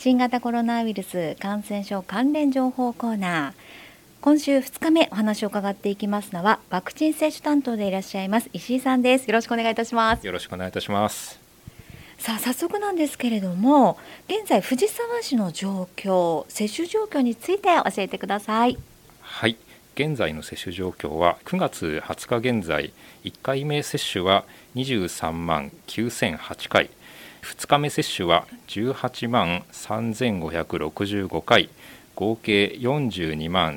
新型コロナウイルス感染症関連情報コーナー。今週2日目お話を伺っていきますのは、ワクチン接種担当でいらっしゃいます石井さんです。よろしくお願いいたします。 よろしくお願いいたします。 さあ、早速なんですけれども、現在藤沢市の状況、接種状況について教えてください。 はい、現在の接種状況は9月20日現在、1回目接種は23万9008回、2日目接種は18万3565回、合計42万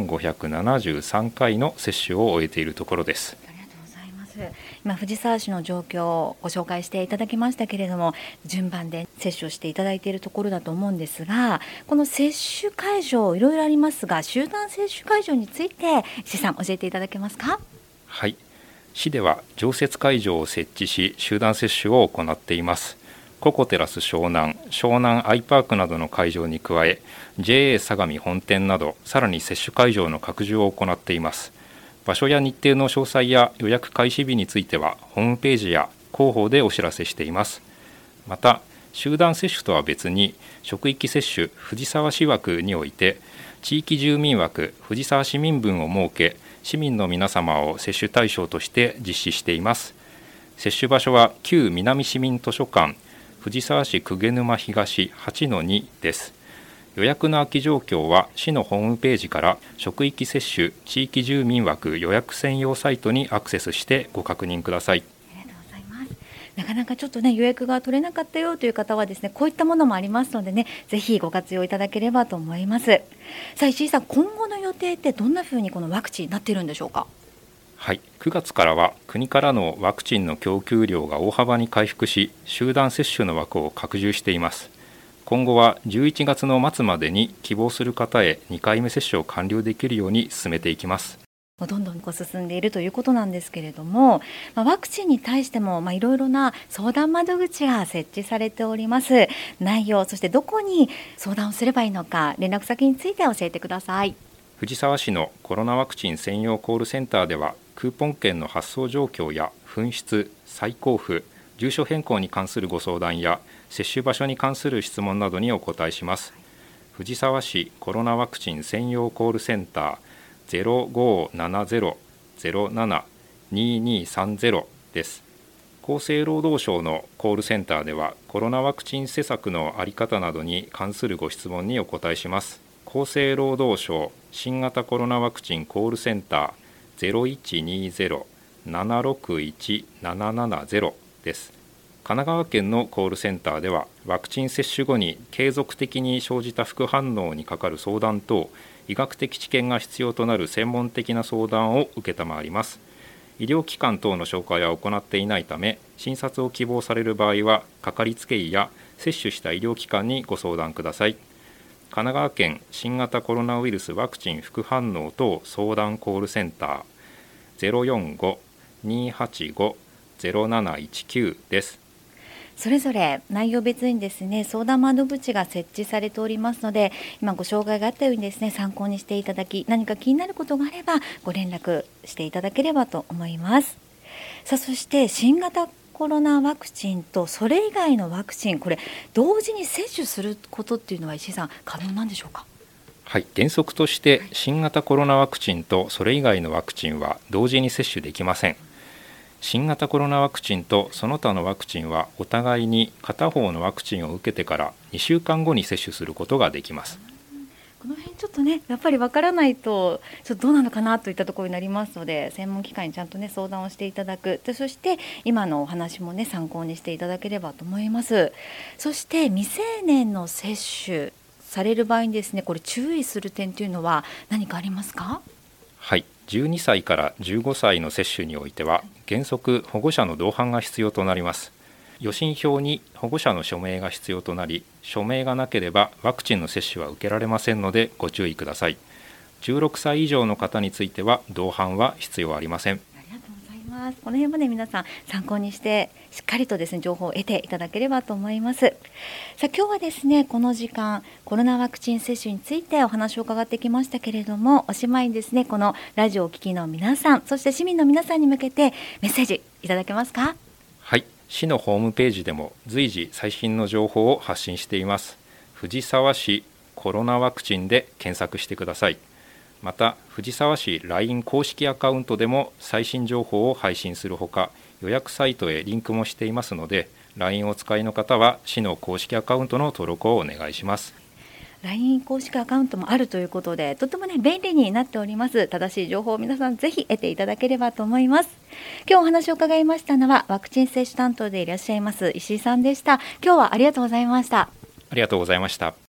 2573回の接種を終えているところです。 ありがとうございます。今藤沢市の状況をご紹介していただきましたけれども、順番で接種をしていただいているところだと思うんですが、この接種会場いろいろありますが、集団接種会場について石井さん教えていただけますか。 はい、市では常設会場を設置し、集団接種を行っています。ココテラス湘南、湘南アイパークなどの会場に加え、 JA 相模本店などさらに接種会場の拡充を行っています。場所や日程の詳細や予約開始日についてはホームページや広報でお知らせしています。また集団接種とは別に、職域接種藤沢市枠において地域住民枠藤沢市民分を設け、市民の皆様を接種対象として実施しています。接種場所は旧南市民図書館藤沢市鵠沼東 8-2 です。予約の空き状況は市のホームページから職域接種地域住民枠予約専用サイトにアクセスしてご確認ください。 ありがとうございます。なかなかちょっとね、予約が取れなかったよという方はですね、こういったものもありますのでね、ぜひご活用いただければと思います。さあ石井さん、今後の予定ってどんなふうにこのワクチンになっているんでしょうか。 はい、9月からは国からのワクチンの供給量が大幅に回復し、集団接種の枠を拡充しています。今後は11月の末までに希望する方へ2回目接種を完了できるように進めていきます。 どんどん進んでいるということなんですけれども、ワクチンに対してもいろいろな相談窓口が設置されております。内容、そしてどこに相談をすればいいのか、連絡先について教えてください。 藤沢市のコロナワクチン専用コールセンターでは、クーポン券の発送状況や紛失、再交付、住所変更に関するご相談や接種場所に関する質問などにお答えします。藤沢市コロナワクチン専用コールセンター 0570-07-2230 です。厚生労働省のコールセンターでは、コロナワクチン施策の在り方などに関するご質問にお答えします。厚生労働省新型コロナワクチンコールセンター 0120-761-770 です。神奈川県のコールセンターでは、ワクチン接種後に継続的に生じた副反応にかかる相談等、医学的知見が必要となる専門的な相談を承ります。医療機関等の紹介は行っていないため、診察を希望される場合はかかりつけ医や接種した医療機関にご相談ください。神奈川県新型コロナウイルスワクチン副反応等相談コールセンター 045-285-0719 です。 それぞれ内容別にですね、相談窓口が設置されておりますので、今ご紹介があったようにですね、参考にしていただき、何か気になることがあればご連絡していただければと思います。さあ、そして新型コロナワクチンとそれ以外のワクチン、これ同時に接種することっていうのは石井さん、可能なんでしょうか。 はい、原則として新型コロナワクチンとそれ以外のワクチンは同時に接種できません。新型コロナワクチンとその他のワクチンはお互いに片方のワクチンを受けてから2週間後に接種することができます。 この辺ちょっとね、やっぱり分からないとちょっとどうなのかなといったところになりますので、専門機関にちゃんとね相談をしていただく。でそして今のお話もね参考にしていただければと思います。そして未成年の接種される場合にですね、これ注意する点というのは何かありますか。 はい、12歳から15歳の接種においては原則保護者の同伴が必要となります。予診票に保護者の署名が必要となり、署名がなければワクチンの接種は受けられませんのでご注意ください。16歳以上の方については同伴は必要ありません。 ありがとうございます。この辺まで皆さん参考にしてしっかりとですね情報を得ていただければと思います。さあ今日はですねこの時間コロナワクチン接種についてお話を伺ってきましたけれども、おしまいにですねこのラジオをお聞きの皆さん、そして市民の皆さんに向けてメッセージいただけますか。 はい、市のホームページでも随時最新の情報を発信しています。 藤沢市コロナワクチンで検索してください。また藤沢市 LINE 公式アカウントでも最新情報を配信するほか、予約サイトへリンクもしていますので、 LINE をお使いの方は市の公式アカウントの登録をお願いします。 LINE 公式アカウントもあるということで、とても便利になっております。正しい情報を皆さんぜひ得ていただければと思います。今日お話を伺いましたのはワクチン接種担当でいらっしゃいます石井さんでした。今日はありがとうございました。 ありがとうございました。